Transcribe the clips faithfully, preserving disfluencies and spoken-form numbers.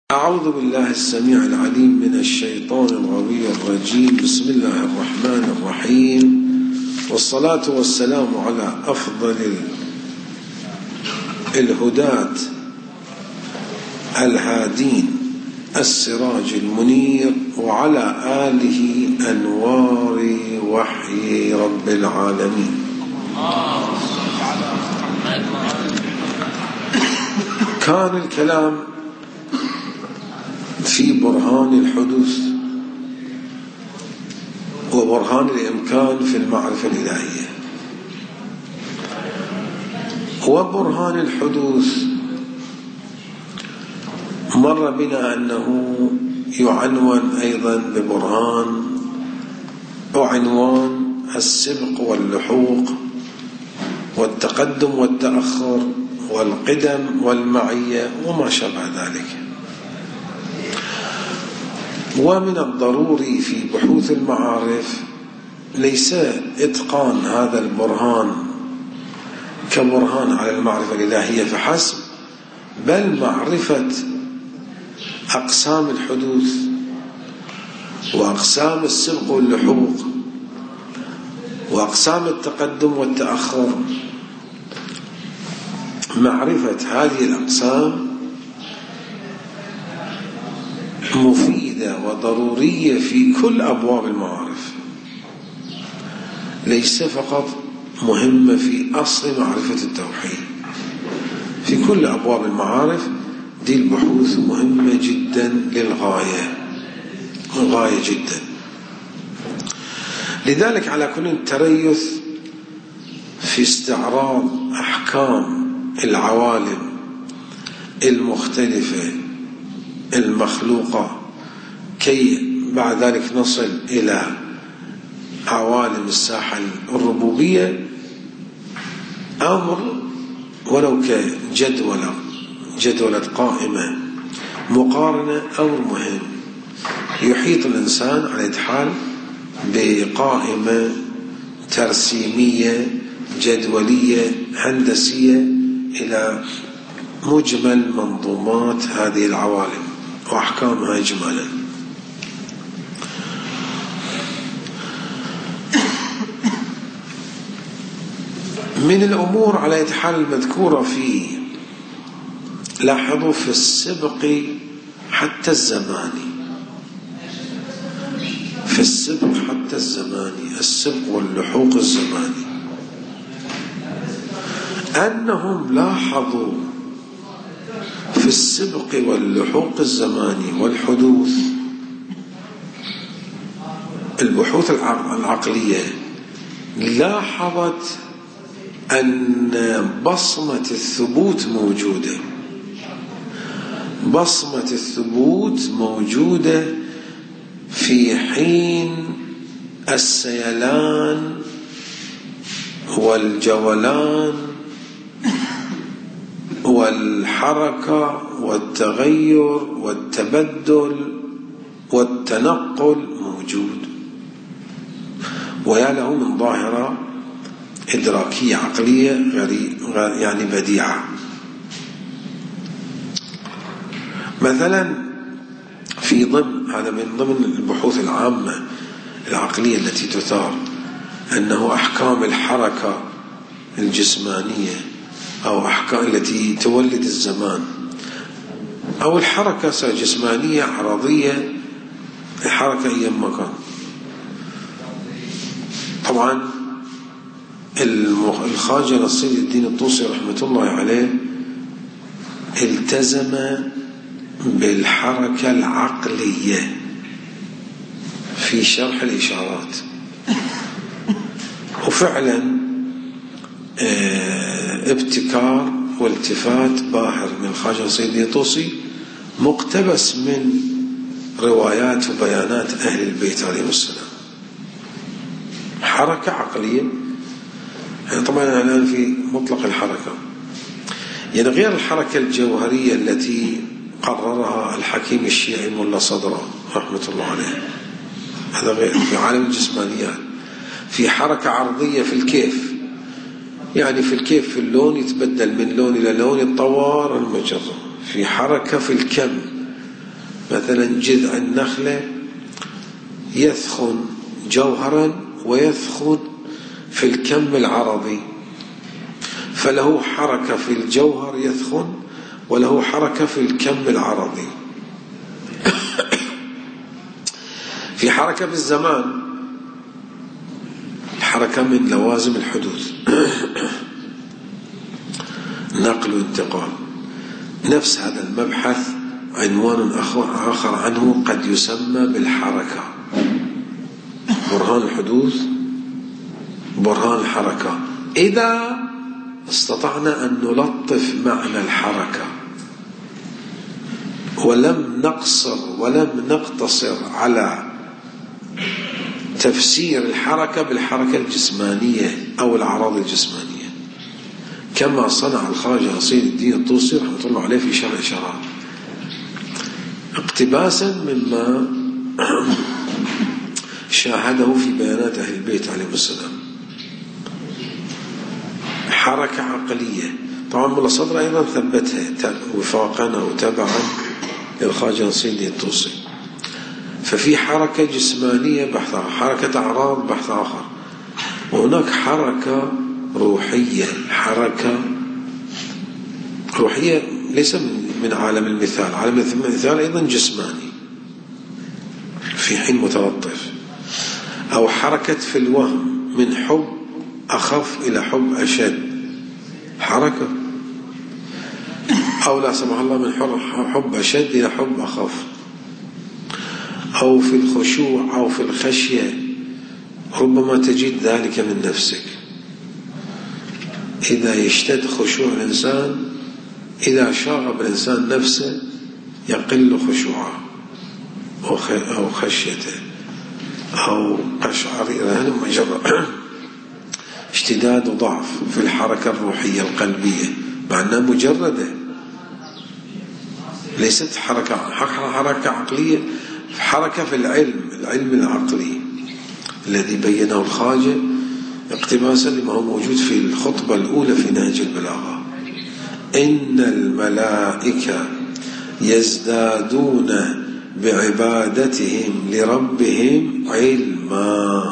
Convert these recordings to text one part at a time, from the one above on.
أعوذ بالله السميع العليم من الشيطان الغوي الرجيم. بسم الله الرحمن الرحيم، والصلاة والسلام على أفضل الهداة الهادين السراج المنير، وعلى آله أنوار وحي رب العالمين. كان الكلام في برهان الحدوث وبرهان الإمكان في المعرفة الإلهية. وبرهان الحدوث مر بنا أنه يعنون أيضا ببرهان أو عنوان السبق واللحوق والتقدم والتأخر والقدم والمعية وما شابه ذلك. ومن الضروري في بحوث المعارف ليس إتقان هذا البرهان كبرهان على المعرفة الإلهية فحسب، بل معرفة أقسام الحدوث وأقسام السبق واللحوق وأقسام التقدم والتأخر. معرفة هذه الأقسام مفيدة وضرورية في كل أبواب المعارف، ليس فقط مهمة في أصل معرفة التوحيد. في كل أبواب المعارف دي البحوث مهمة جدا للغاية، غاية جدا. لذلك على كل التريث في استعراض أحكام العوالم المختلفة المخلوقة كي بعد ذلك نصل إلى عوالم الساحة الربوبية، أمر ولو كجدولة جدولة قائمة مقارنة أمر مهم. يحيط الإنسان على الحال بقائمة ترسيمية جدولية هندسية إلى مجمل منظومات هذه العوالم وأحكامها إجمالا. من الأمور على الحال المذكورة في لاحظوا في السبق حتى الزماني، في السبق حتى الزماني السبق واللحوق الزماني، أنهم لاحظوا في السبق واللحوق الزماني والحدوث البحوث العقلية لاحظت أن بصمة الثبوت موجودة، بصمة الثبوت موجودة في حين السيلان والجولان والحركة والتغير والتبدل والتنقل موجود. ويا له من ظاهرة إدراكية عقلية يعني بديعة. مثلا في ضمن هذا من ضمن البحوث العامة العقلية التي تثار أنه أحكام الحركة الجسمانية أو أحكام التي تولد الزمان أو الحركة جسمانية عرضية، الحركة أي مكان. طبعا الخواجة نصير الدين الطوسي رحمة الله عليه التزم بالحركة العقلية في شرح الإشارات، وفعلا ابتكار والتفات باهر من الخواجة سيدي الطوسي مقتبس من روايات وبيانات أهل البيت عليهم السلام. حركة عقلية يعني طبعا الآن في مطلق الحركة، يعني غير الحركة الجوهرية التي قررها الحكيم الشيعي ملا صدرة رحمة الله عليه، هذا غير. في عالم الجسمانيات في حركة عرضية في الكيف، يعني في الكيف في اللون يتبدل من لون إلى لون، يتطور المجرة. في حركة في الكم مثلا جذع النخلة يثخن جوهرا ويثخن في الكم العرضي، فله حركة في الجوهر يثخن وله حركة في الكم العرضي. في حركة في الزمان، الحركة من لوازم الحدوث، نقل وانتقال. نفس هذا المبحث عنوان آخر عنه قد يسمى بالحركة، برهان الحدوث، برهان الحركة، إذا استطعنا أن نلطف معنى الحركة ولم نقصر ولم نقتصر على تفسير الحركة بالحركة الجسمانية أو الأعراض الجسمانية، كما صنع الخواجة أصيل الدين الطوسي رحمة الله عليه في شرع شراب، اقتباسا مما شاهده في بيانات أهل البيت عليهم السلام. حركة عقلية، طبعا ملا صدر أيضا ثبتها وفاقا أو تبعا للخواجة أصيل الدين الطوسي. ففي حركة جسمانية بحث آخر، حركة أعراض بحث آخر، وهناك حركة روحية، حركة روحية ليس من عالم المثال، عالم المثال أيضا جسماني في حين متلطف، أو حركة في الوهم من حب أخف إلى حب أشد، حركة، أو لا سمح الله من حب أشد إلى حب أخف، أو في الخشوع أو في الخشية، ربما تجد ذلك من نفسك. إذا يشتد خشوع الإنسان، إذا شاغب الإنسان نفسه يقل خشوعه أو خشيته أو قشعريره، هذا مجرد اشتداد وضعف في الحركة الروحية القلبية، مع أنها مجردة ليست حركة حركة عقلية، حركة في العلم، العلم العقلي الذي بينه الخواجة اقتباسا لما هو موجود في الخطبة الأولى في نهج البلاغة: إن الملائكة يزدادون بعبادتهم لربهم علما.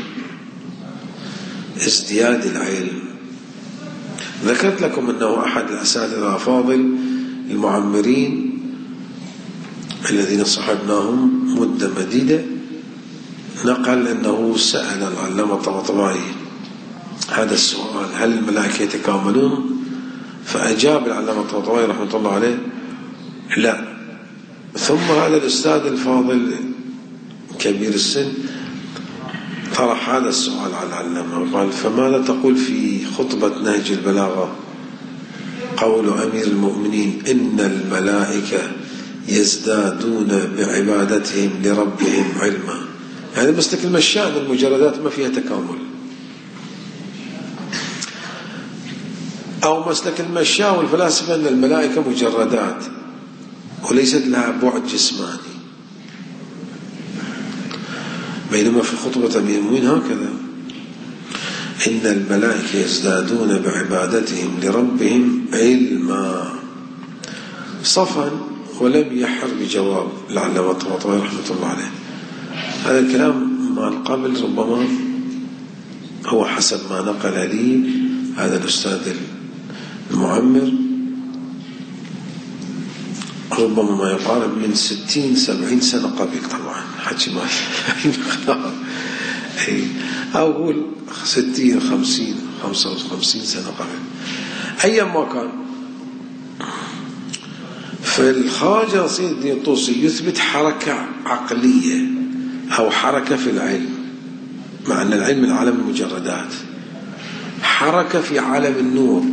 ازدياد العلم. ذكرت لكم أنه أحد الأساتذة الأفاضل المعمرين الذين صحبناهم مدة مديدة نقل أنه سأل العلامة الطباطبائي هذا السؤال: هل الملائكة يتكاملون؟ فأجاب العلامة الطباطبائي رحمة الله عليه: لا. ثم هذا الأستاذ الفاضل كبير السن طرح هذا السؤال على العلامة وقال: فماذا تقول في خطبة نهج البلاغة قول أمير المؤمنين إن الملائكة يزدادون بعبادتهم لربهم علما؟ هذا يعني مسلك المشاء، المجردات ما فيها تكامل، أو مسلك المشاء والفلاسفة أن الملائكة مجردات وليست لها بعد جسماني، بينما في خطبة أمير المؤمنين هكذا: إن الملائكة يزدادون بعبادتهم لربهم علما، صفا، ولم يحر بجواب العلامة الطباطبائي رحمة الله عليه. هذا الكلام مع القبل ربما هو حسب ما نقل لي هذا الأستاذ المعمر ربما ما يقارب من ستين سبعين سنة قبل، طبعا حكي ما أو أقول ستين خمسين خمسة وخمسين سنة قبل، أيا ما كان. فالخواجة أصيل الدين الطوسي يثبت حركة عقلية أو حركة في العلم، مع أن العلم من عالم المجردات، حركة في عالم النور.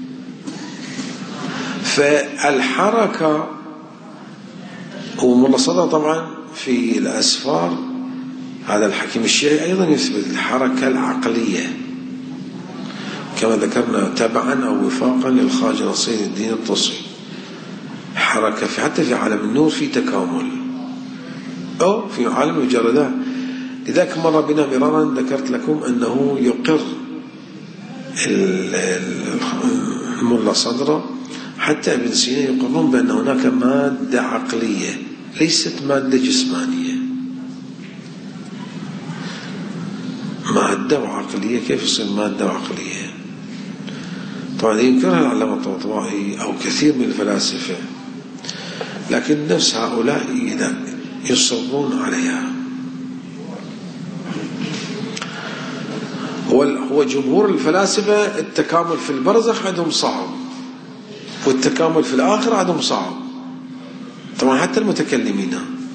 فالحركة وملا صدر طبعا في الأسفار هذا الحكيم الشيعي أيضا يثبت الحركة العقلية كما ذكرنا تبعا أو وفاقا للخواجة أصيل الدين الطوسي، حركة في حتى في عالم النور في تكامل أو في عالم المجردات. لذلك مر بنا مرارا ذكرت لكم أنه يقر الملا صدر حتى ابن سينا يقرون بأن هناك مادة عقلية ليست مادة جسمانية، مادة وعقلية. كيف يصير مادة وعقلية؟ طبعا ينكرها العلامة الطباطبائي أو كثير من الفلاسفة، لكن نفس هؤلاء يصرون عليها. هو جمهور الفلاسفة التكامل في البرزخ عندهم صعب، والتكامل في الآخرة عندهم صعب، طبعا حتى المتكلمين.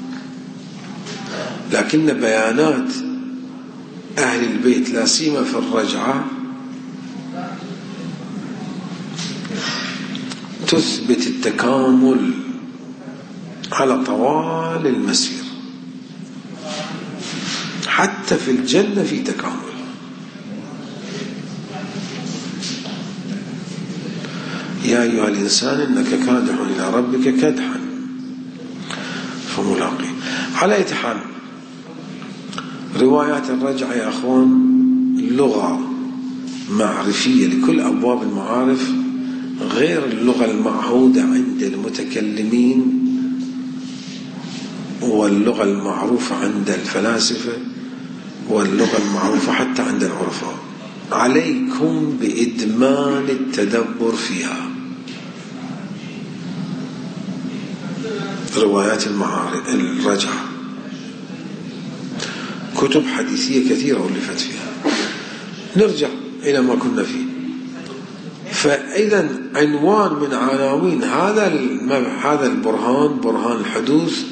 لكن بيانات أهل البيت لا سيما في الرجعة تثبت التكامل على طوال المسير، حتى في الجنة في تكامل. يا أيها الإنسان إنك كادح إلى ربك كدحا فملاقيه. على أي حال، روايات الرجعة يا أخوان لغة معرفية لكل أبواب المعارف، غير اللغة المعهودة عند المتكلمين واللغة المعروفة عند الفلاسفة واللغة المعروفة حتى عند العرفاء. عليكم بإدمان التدبر فيها. روايات المعارف الرجعة كتب حديثية كثيرة ألفت فيها. نرجع إلى ما كنا فيه. فإذا عنوان من عناوين هذا هذا البرهان، برهان الحدوث،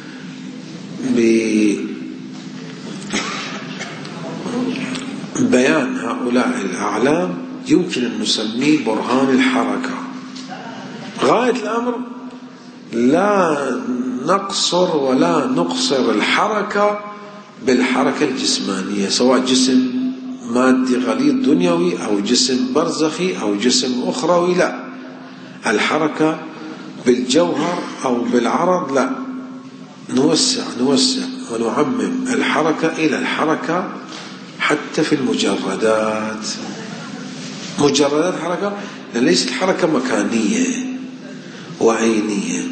ببيان هؤلاء الأعلام يمكن أن نسميه برهان الحركة. غاية الأمر لا نقصر ولا نقصر الحركة بالحركة الجسمانية، سواء جسم مادي غليظ دنيوي أو جسم برزخي أو جسم أخروي، لا، الحركة بالجوهر أو بالعرض، لا، نوسع نوسع ونعمم الحركة إلى الحركة حتى في المجردات. مجردات حركة، لأن ليست حركة مكانية وعينية،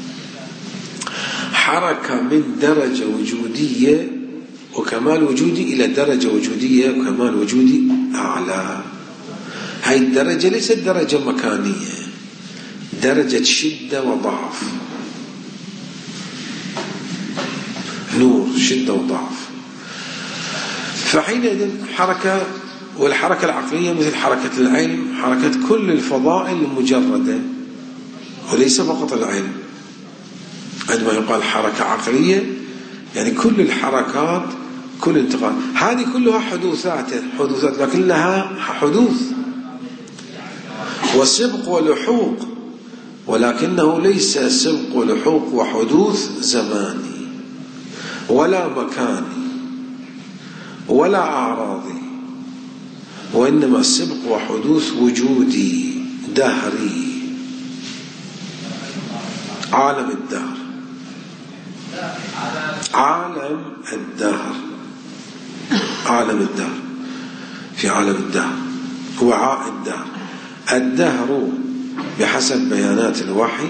حركة من درجة وجودية وكمال وجودي إلى درجة وجودية وكمال وجودي أعلى. هاي الدرجة ليست درجة مكانية، درجة شدة وضعف، نور شدة وضعف. فحينئذ حركة، والحركة العقلية مثل حركة العلم، حركة كل الفضائل المجردة وليس فقط العلم. عندما يقال حركة عقلية يعني كل الحركات، كل انتقال، هذه كلها حدوثات حدوثات لكن لها حدوث وسبق ولحوق، ولكنه ليس سبق ولحوق وحدوث زماني ولا مكاني ولا أعراضي، وإنما سبق وحدوث وجودي دهري، عالم الدهر، عالم الدهر، عالم الدهر، في عالم الدهر، وعاء الدهر. الدهر بحسب بيانات الوحي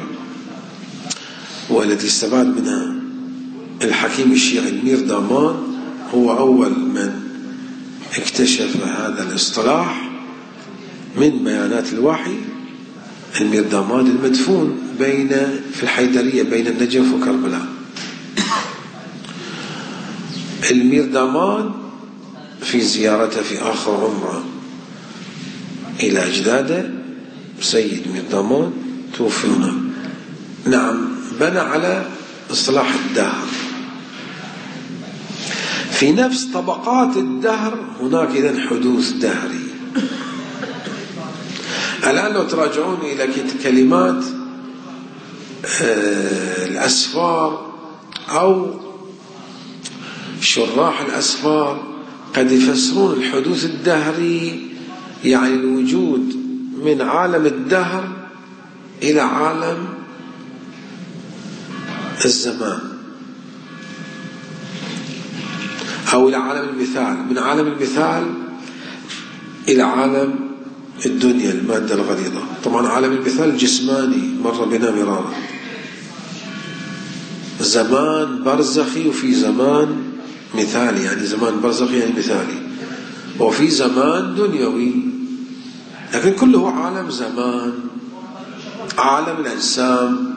والتي استفاد منها الحكيم الشيعي الميردامان، هو أول من اكتشف هذا الاصطلاح من بيانات الوحي. الميردامان المدفون بين في الحيدرية بين النجف وكربلاء. الميردامان في زيارته في آخر عمره إلى أجداده، سيد ميردامان توفي هنا، نعم، بنى على اصطلاح الدهر. في نفس طبقات الدهر هناك إذن حدوث دهري. الآن لو تراجعون إلى كلمات الأسفار أو شراح الأسفار قد يفسرون الحدوث الدهري يعني الوجود من عالم الدهر إلى عالم الزمان، أو إلى عالم المثال، من عالم المثال إلى عالم الدنيا المادة الغليظة. طبعا عالم المثال الجسماني مر بنا مرارا، زمان برزخي وفي زمان مثالي، يعني زمان برزخي يعني مثالي، وفي زمان دنيوي، لكن كله عالم زمان، عالم الأجسام.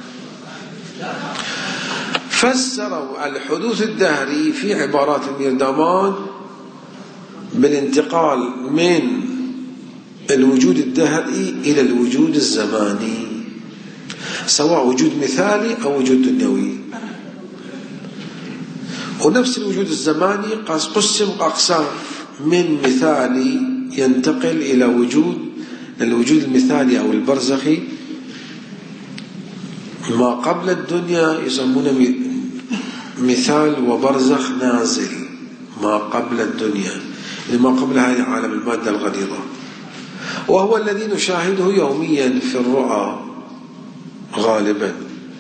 فسروا الحدوث الدهري في عبارات الميرداماد بالانتقال من الوجود الدهري إلى الوجود الزماني، سواء وجود مثالي أو وجود دنيوي. ونفس الوجود الزماني قسم أقسام، من مثالي ينتقل إلى وجود الوجود المثالي أو البرزخي، ما قبل الدنيا يسمونه مثال وبرزخ نازل، ما قبل الدنيا، ما قبل هذه عالم المادة الغليظة، وهو الذي نشاهده يوميا في الرؤى غالبا.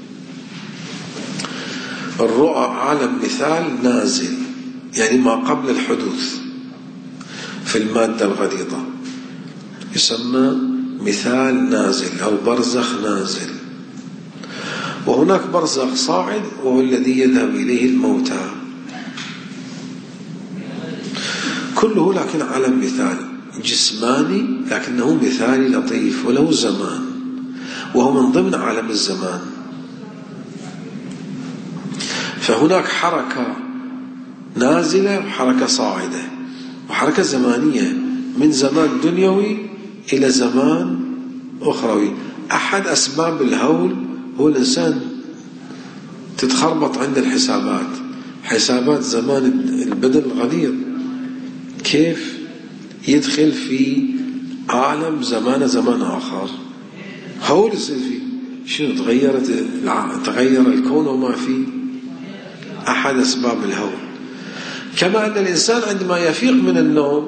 الرؤى عالم مثال نازل، يعني ما قبل الحدوث في المادة الغليظة، يسمى مثال نازل أو برزخ نازل. وهناك برزخ صاعد وهو الذي يذهب إليه الموتى، كله لكن عالم مثال جسماني، لكنه مثالي لطيف وله زمان، وهو من ضمن عالم الزمان. فهناك حركة نازلة وحركة صاعدة وحركة زمانية، من زمان دنيوي إلى زمان أخروي. أحد أسباب الهول هو الإنسان تتخربط عند الحسابات، حسابات زمان البدن الغليظ، كيف يدخل في عالم زمان زمان آخر، هول يصير فيه. شنو تغيرت تغير الكون وما فيه، أحد أسباب الهول. كما أن الإنسان عندما يفيق من النوم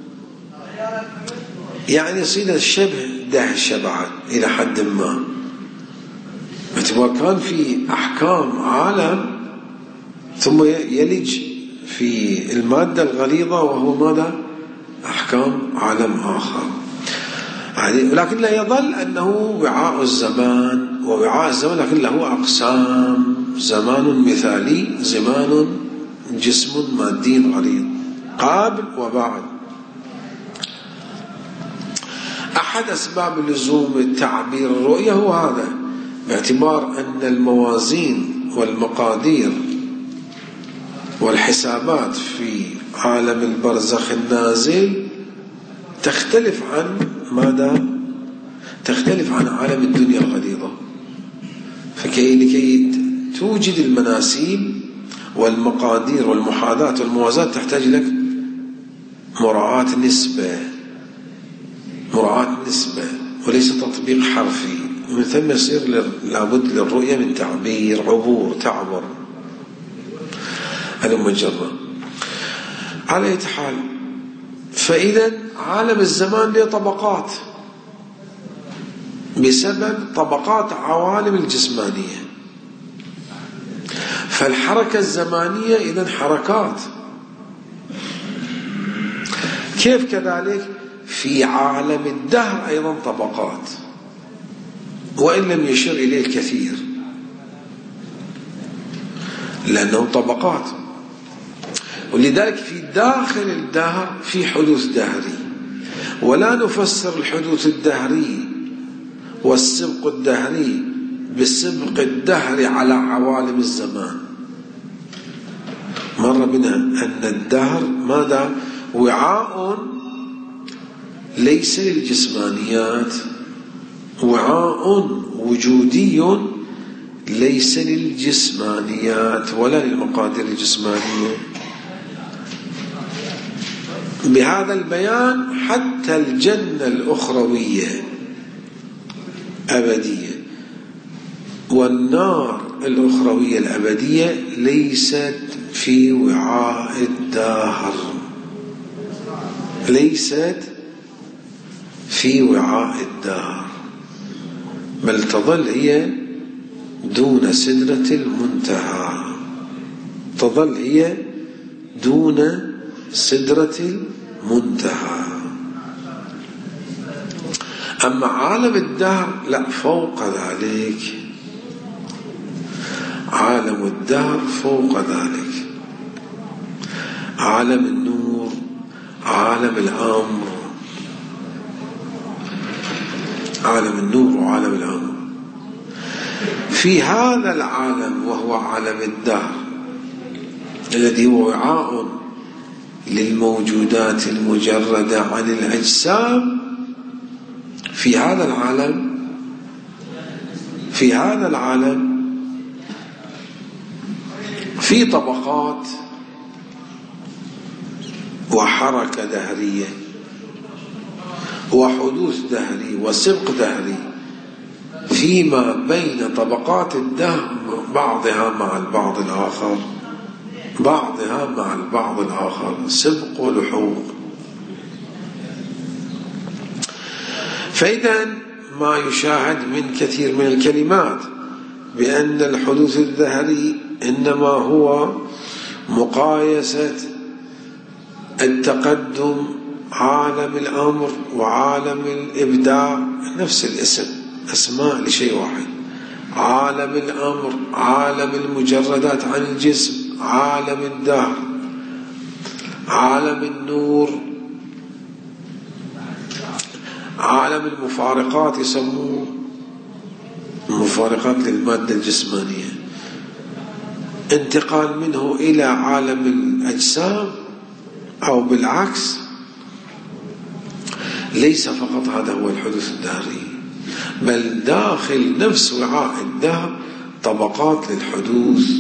يعني يصير شبه دهشة بعد إلى حد ما، باعتبار كان في أحكام عالم ثم يلج في المادة الغليظة وهو ماذا؟ أحكام عالم آخر. لكن لا يظل أنه وعاء الزمان ووعاء الزمان، لكن له أقسام: زمان مثالي، زمان جسم مادي غليظ، قابل وبعد. أحد أسباب لزوم تعبير الرؤية هو هذا، باعتبار أن الموازين والمقادير والحسابات في عالم البرزخ النازل تختلف عن ماذا؟ تختلف عن عالم الدنيا الغليظة. فكي لكي توجد المناسيب والمقادير والمحاذاة والموازاة تحتاج لك مراعاة نسبة، مراعاة نسبة وليس تطبيق حرفي. ومن ثم يصير لابد للرؤية من تعبير، عبور، تعبر. هذا مجرد. على أي حال، فإذا عالم الزمان له طبقات بسبب طبقات عوالم الجسمانية. فالحركة الزمانية إذن حركات. كيف كذلك في عالم الدهر أيضا طبقات، وإن لم يشر إليه الكثير، لأنه طبقات. ولذلك في داخل الدهر في حدوث دهري، ولا نفسر الحدوث الدهري والسبق الدهري بالسبق الدهري على عوالم الزمان. مر بنا أن الدهر ماذا؟ وعاء ليس للجسمانيات، وعاء وجودي ليس للجسمانيات ولا للمقادير الجسمانية. بهذا البيان حتى الجنة الأخروية أبدية والنار الأخروية الأبدية ليست في وعاء الدهر، ليست في وعاء الدهر، بل تظل هي دون سدرة المنتهى، تظل هي دون سدرة المنتهى. أما عالم الدهر لا، فوق ذلك. عالم الدهر فوق ذلك، عالم النور، عالم الأمر، عالم النور وعالم الأمر. في هذا العالم وهو عالم الدهر الذي هو وعاء للموجودات المجردة عن الأجسام، في هذا العالم في هذا العالم في طبقات وحركة دهرية وحدوث دهري وسبق دهري فيما بين طبقات الدهر، بعضها مع البعض الآخر، بعضها مع البعض الآخر، سبق ولحوق. فإذا ما يشاهد من كثير من الكلمات بأن الحدوث الدهري إنما هو مقايسة التقدم عالم الأمر وعالم الإبداع، نفس الاسم، أسماء لشيء واحد. عالم الأمر، عالم المجردات عن الجسم، عالم الدهر، عالم النور، عالم المفارقات، يسموه المفارقات للمادة الجسمانية، انتقال منه إلى عالم الأجسام أو بالعكس. ليس فقط هذا هو الحدوث الدهري، بل داخل نفس وعاء الدهر طبقات للحدوث،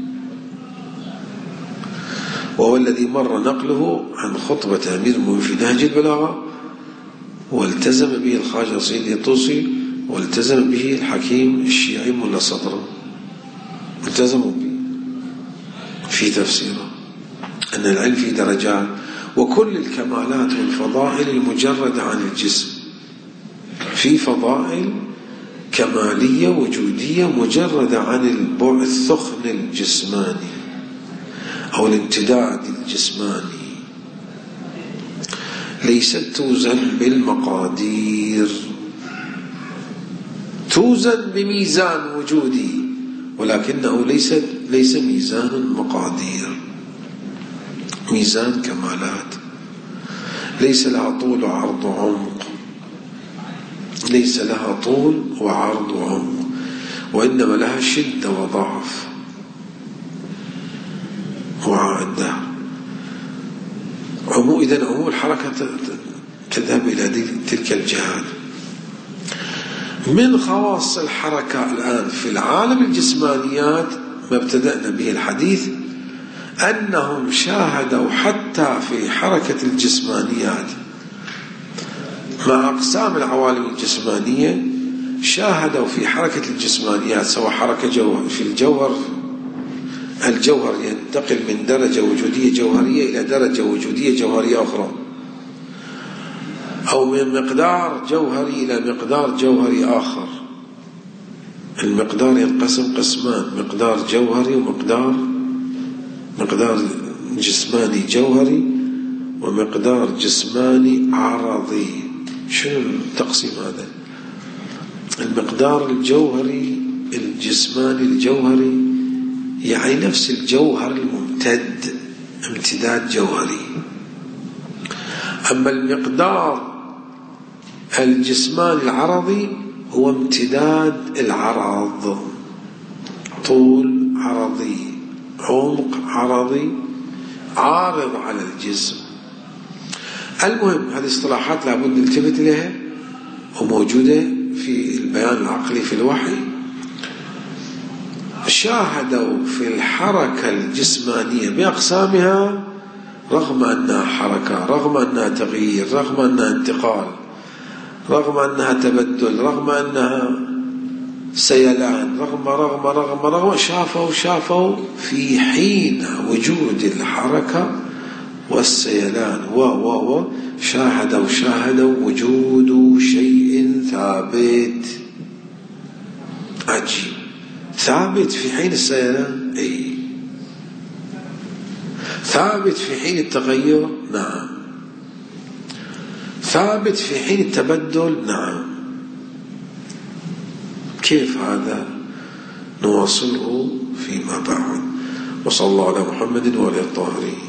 وهو الذي مر نقله عن خطبة أمير المؤمنين في نهج البلاغة، والتزم به الخواجة سيدي الطوسي، والتزم به الحكيم الشيعي ملا صدرة، التزموا به في تفسيره أن العلم في درجات، وكل الكمالات والفضائل المجردة عن الجسم، في فضائل كمالية وجودية مجردة عن الثخن الجسماني أو الامتداد الجسماني، ليست توزن بالمقادير، توزن بميزان وجودي، ولكنه ليس ليس ميزان مقادير، ميزان كمالات، ليس لها طول وعرض وعمق، ليس لها طول وعرض وعمق، وإنما لها شدة وضعف وعاء الدهر. عمو إذن عمو الحركة تذهب إلى تلك الجهات. من خواص الحركة الآن في العالم الجسمانيات ما ابتدأنا به الحديث، أنهم شاهدوا حتى في حركة الجسمانيات مع أقسام العوالم الجسمانية، شاهدوا في حركة الجسمانيات سواء حركة جوهر في الجوهر، الجوهر ينتقل من درجة وجودية جوهرية إلى درجة وجودية جوهرية أخرى، أو من مقدار جوهري إلى مقدار جوهري آخر. المقدار ينقسم قسمان، مقدار جوهري ومقدار مقدار جسماني جوهري ومقدار جسماني عرضي. شنو التقسيم هذا؟ المقدار الجوهري الجسماني الجوهري يعني نفس الجوهر الممتد، امتداد جوهري. أما المقدار الجسماني العرضي هو امتداد العرض، طول عرضي، عمق عرضي، عارض على الجسم. المهم هذه اصطلاحات لابد نلتفت إليها وموجودة في البيان العقلي في الوحي. شاهدوا في الحركة الجسمانية بأقسامها رغم أنها حركة، رغم أنها تغيير، رغم أنها انتقال، رغم أنها تبدل، رغم أنها سيلان، رغم رغم رغم رغم شافوا شافوا في حين وجود الحركة والسيلان و و و شاهدوا شاهدوا وجود شيء ثابت عجيب، ثابت في حين السيلان، أي ثابت في حين التغير، نعم، ثابت في حين التبدل، نعم. كيف هذا؟ نواصله فيما بعد. وصلى الله على محمد وآله الطاهرين.